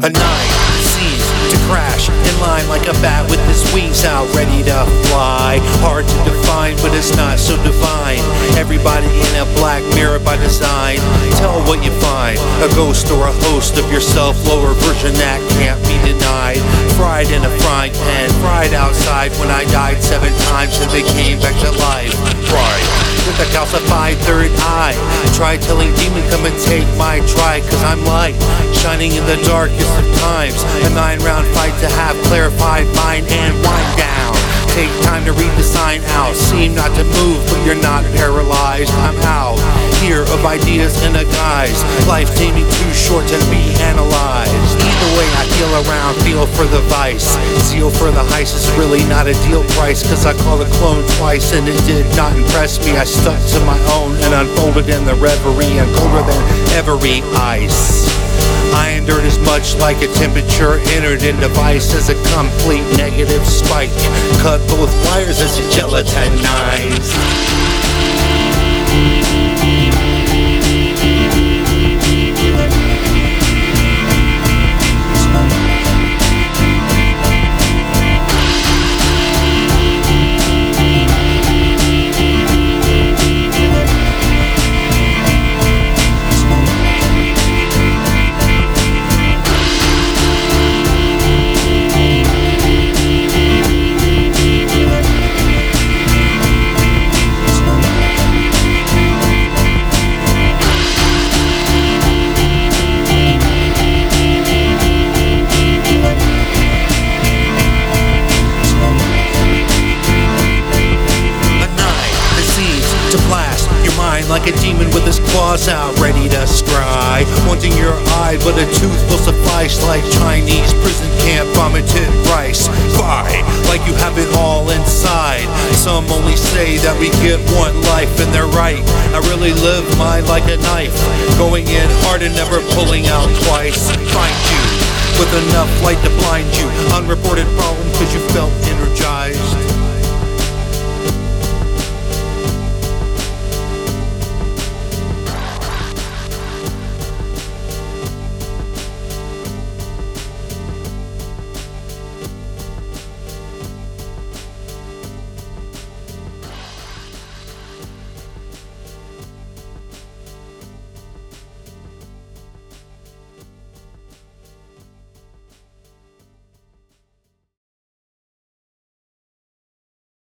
A night seems to crash in line like a bat with his wings out ready to fly. Hard to define, but it's not so divine. Everybody in a black mirror by design. Tell what you find, a ghost or a host of yourself, lower version that can't be denied. Fried in a frying pan, fried outside when I died 7 times and they came back to life. Fried with a calcified third eye. Try telling demon come and take my try, cause I'm light, shining in the darkest of times. A 9-round fight to have clarified mind and wind down. Take time to read the sign out. Seem not to move, but you're not paralyzed. I'm out here of ideas in a guise. Life seeming too short to be analyzed. Either way I feel around, feel for the vice. Zeal for the heist is really not a deal price, cause I called a clone twice and it did not impress me. I stuck to my own and unfolded in the reverie, and colder than every ice. I endured as much like a temperature entered in device as a complete negative spike. Cut both wires as a gelatinized. Like a demon with his claws out, ready to scry. Wanting your eye, but a tooth will suffice. Like Chinese prison camp vomited rice. Fly, like you have it all inside. Some only say that we get one life, and they're right. I really live mine like a knife, going in hard and never pulling out twice. Find you with enough light to blind you. Unreported problem cause you felt energized.